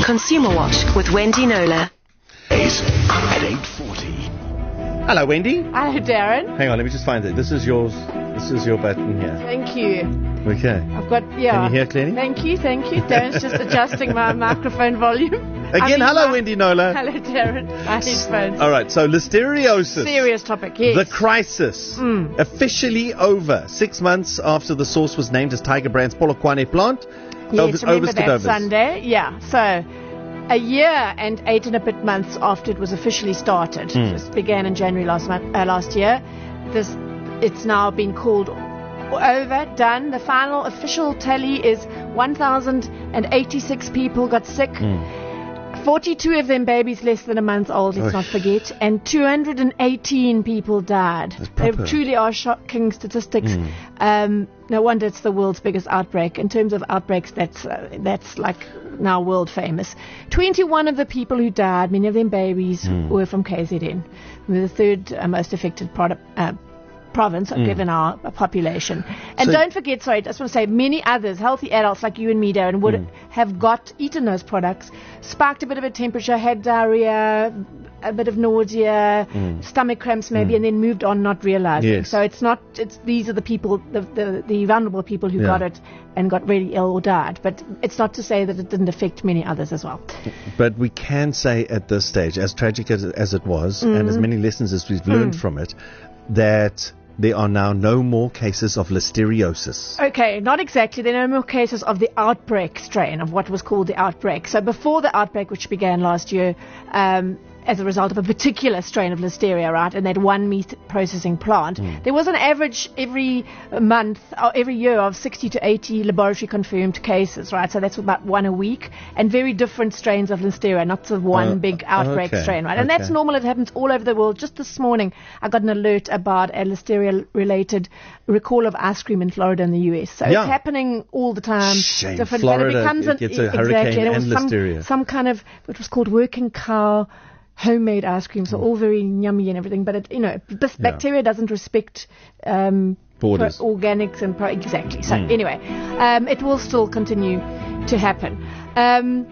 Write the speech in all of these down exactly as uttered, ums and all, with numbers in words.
Consumer Watch with Wendy Knowler. At eight forty. Hello, Wendy. Hello, Darren. Hang on, let me just find it. This is yours. This is your button here. Thank you. Okay. I've got, yeah. Can you hear clearly? Thank you, thank you. Darren's just adjusting my microphone volume. Again, I mean, hello, my, Wendy Knowler. Hello, Darren. My headphones. All right, so listeriosis. Serious topic, yes. The crisis. Mm. Officially over. Six months after the source was named as Tiger Brand's Polokwane plant. Yes, Ovis, remember Ovis that Ovis. Sunday? Yeah, so a year and eight and a bit months after it was officially started. Mm. This began in January last month, uh, last year. This, it's now been called over, done. The final official tally is one thousand eighty-six people got sick. Mm. forty-two of them babies less than a month old, let's Oish. not forget. And two hundred eighteen people died. They truly are shocking statistics. Mm. Um, no wonder it's the world's biggest outbreak. In terms of outbreaks, that's uh, that's like now world famous. twenty-one of the people who died, many of them babies, mm. were from K Z N. We're the third uh, most affected product, uh, province mm. given our uh, population. And so, don't forget, sorry, I just want to say, many others, healthy adults like you and me, Darren, would mm. have got eaten those products, sparked a bit of a temperature, had diarrhea, a bit of nausea, mm. stomach cramps maybe, mm. and then moved on not realizing. Yes. So it's not, it's these are the people, the the, the vulnerable people who yeah. got it and got really ill or died. But it's not to say that it didn't affect many others as well. But we can say at this stage, as tragic as, as it was, mm. and as many lessons as we've learned mm. from it, that there are now no more cases of listeriosis. Okay, not exactly. There are no more cases of the outbreak strain, of what was called the outbreak. So before the outbreak, which began last year, um, as a result of a particular strain of listeria, right, in that one meat processing plant, mm. there was an average every month, or every year, of sixty to eighty laboratory confirmed cases, right? So that's about one a week, and very different strains of listeria, not the one uh, big outbreak okay. strain, right? And okay. that's normal. It happens all over the world. Just this morning, I got an alert about a listeria-related recall of ice cream in Florida in the U S. So yeah. it's happening all the time. Shame. Different, Florida, but it becomes it an, gets a exactly, hurricane and it was and some, listeria. some kind of what was called working cow homemade ice cream, so mm. all very yummy and everything, but it, you know, this yeah. bacteria doesn't respect um, borders, pro- organics and pro- exactly. So mm. anyway, um, it will still continue to happen. Um,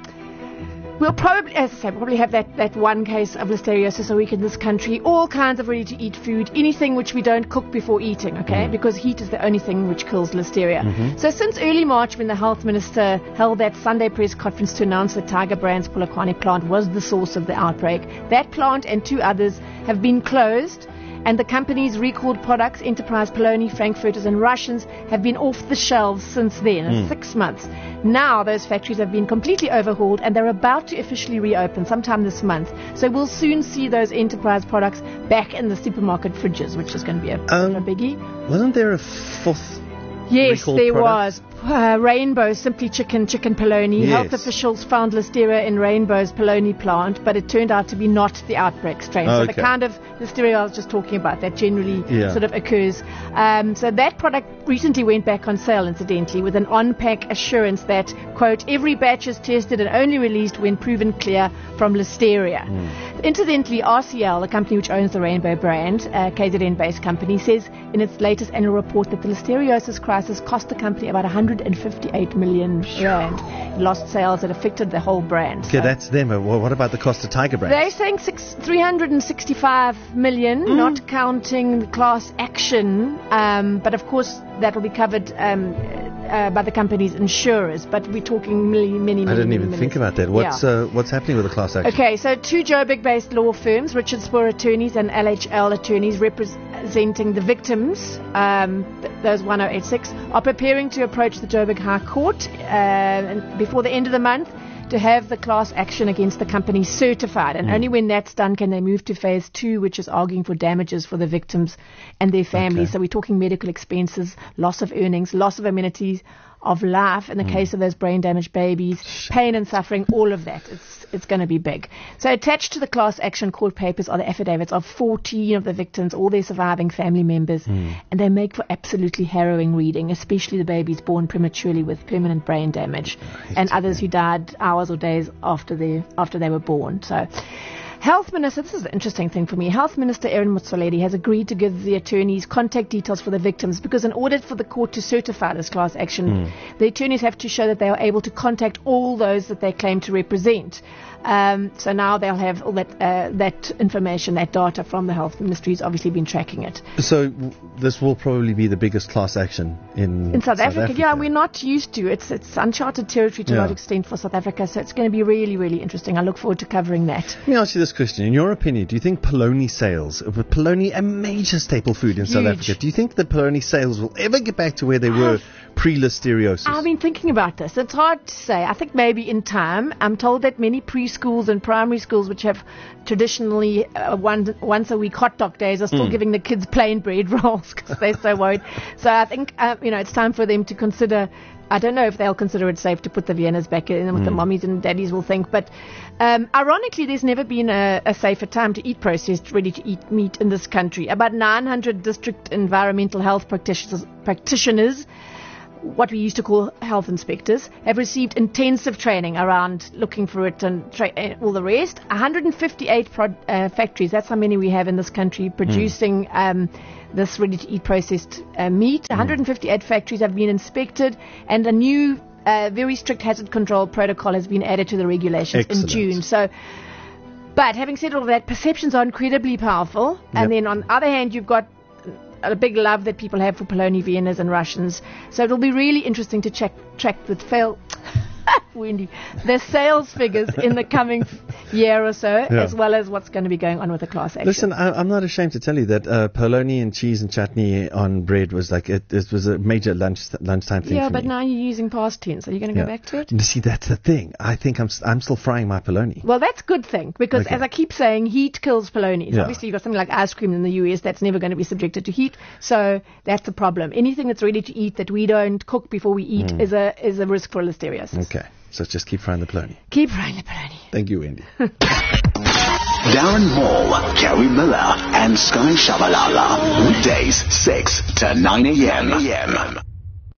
we'll probably, as I say, probably have that, that one case of listeriosis a week in this country. All kinds of ready-to-eat food, anything which we don't cook before eating, okay? Mm. Because heat is the only thing which kills listeria. Mm-hmm. So since early March, when the health minister held that Sunday press conference to announce that Tiger Brand's Polokwane plant was the source of the outbreak, that plant and two others have been closed, and the company's recalled products, Enterprise Poloni, Frankfurters and Russians, have been off the shelves since then, mm. six months. Now those factories have been completely overhauled and they're about to officially reopen sometime this month. So we'll soon see those Enterprise products back in the supermarket fridges, which is going to be a, um, a biggie. Wasn't there a fourth Yes, there product? was. Uh, Rainbow Simply Chicken, Chicken Poloni. Yes. Health officials found listeria in Rainbow's Poloni plant, but it turned out to be not the outbreak strain. Okay. So the kind of listeria I was just talking about that generally yeah. sort of occurs. Um, so that product recently went back on sale, incidentally, with an on-pack assurance that, quote, every batch is tested and only released when proven clear from listeria. Mm. Incidentally, R C L, the company which owns the Rainbow brand, a K Z N-based company, says in its latest annual report that the listeriosis crisis cost the company about one hundred fifty-eight million rand. Lost sales that affected the whole brand. Okay, so that's them. Well, what about the cost of Tiger Brand? They're saying six, three hundred sixty-five million, mm. not counting the class action. Um, but of course, that will be covered um, uh, by the company's insurers. But we're talking many, many, many. I didn't many, even many think about that. What's yeah. uh, what's happening with the class action? Okay, so two Joburg-based law firms, Richard Spoor attorneys and L H L attorneys, representing the victims, um, th- those one oh eight six, are preparing to approach the Joburg High Court uh, before the end of the month to have the class action against the company certified. And mm. only when that's done can they move to phase two, which is arguing for damages for the victims and their families. Okay. So we're talking medical expenses, loss of earnings, loss of amenities of life in the mm. case of those brain damaged babies, pain and suffering, all of that. It's it's going to be big. So attached to the class action court papers are the affidavits of fourteen of the victims, all their surviving family members, mm. and they make for absolutely harrowing reading, especially the babies born prematurely with permanent brain damage, and others who died hours or days after they after they were born. So Health Minister, this is an interesting thing for me. Health Minister Aaron Motsoaledi has agreed to give the attorneys contact details for the victims because in order for the court to certify this class action, mm. the attorneys have to show that they are able to contact all those that they claim to represent. Um, so now they'll have all that uh, that information, that data from the Health Ministry has obviously been tracking it. So w- this will probably be the biggest class action in, in South, South Africa. Africa. Yeah, we're not used to it's it's uncharted territory to yeah. a large extent for South Africa. So it's going to be really, really interesting. I look forward to covering that. Let me ask you this question: in your opinion, do you think polony sales, with polony a major staple food in Huge. South Africa, do you think the polony sales will ever get back to where they were pre-listeriosis? I've been thinking about this. It's hard to say. I think maybe in time. I'm told that many preschools and primary schools, which have traditionally uh, one, once a week hot dog days, are still mm. giving the kids plain bread rolls because they're so worried. So I think uh, you know it's time for them to consider. I don't know if they'll consider it safe to put the Viennas back in, what mm. the mommies and daddies will think. But um, ironically, there's never been a, a safer time to eat processed, ready-to-eat meat in this country. About nine hundred district environmental health practitioners, practitioners what we used to call health inspectors, have received intensive training around looking for it and tra- uh, all the rest. one hundred fifty-eight pro- uh, factories, that's how many we have in this country, producing mm. um, this ready-to-eat processed uh, meat. Mm. one hundred fifty-eight factories have been inspected, and a new uh, very strict hazard control protocol has been added to the regulations Excellent. in June. So, but having said all of that, perceptions are incredibly powerful. Yep. And then on the other hand, you've got a big love that people have for polony Viennas and Russians. So it'll be really interesting to check track with fail Wendy the sales figures in the coming year or so, yeah. as well as what's going to be going on with the class action. Listen, I, I'm not ashamed to tell you that uh, polony and cheese and chutney on bread was like it, it was a major lunch lunchtime thing. Yeah, for but me. now you're using past tense. Are you going to yeah. go back to it? See, that's the thing. I think I'm I'm still frying my polony. Well, that's a good thing because, okay. as I keep saying, heat kills polonies. Yeah. Obviously, you've got something like ice cream in the U S that's never going to be subjected to heat, so that's a problem. Anything that's ready to eat that we don't cook before we eat mm. is a is a risk for listeriosis. Okay. So just keep frying the polony. Keep frying the polony. Thank you, Wendy. Darren Moore, Gary Miller, and Sky Shabalala. Weekdays, six to nine a.m.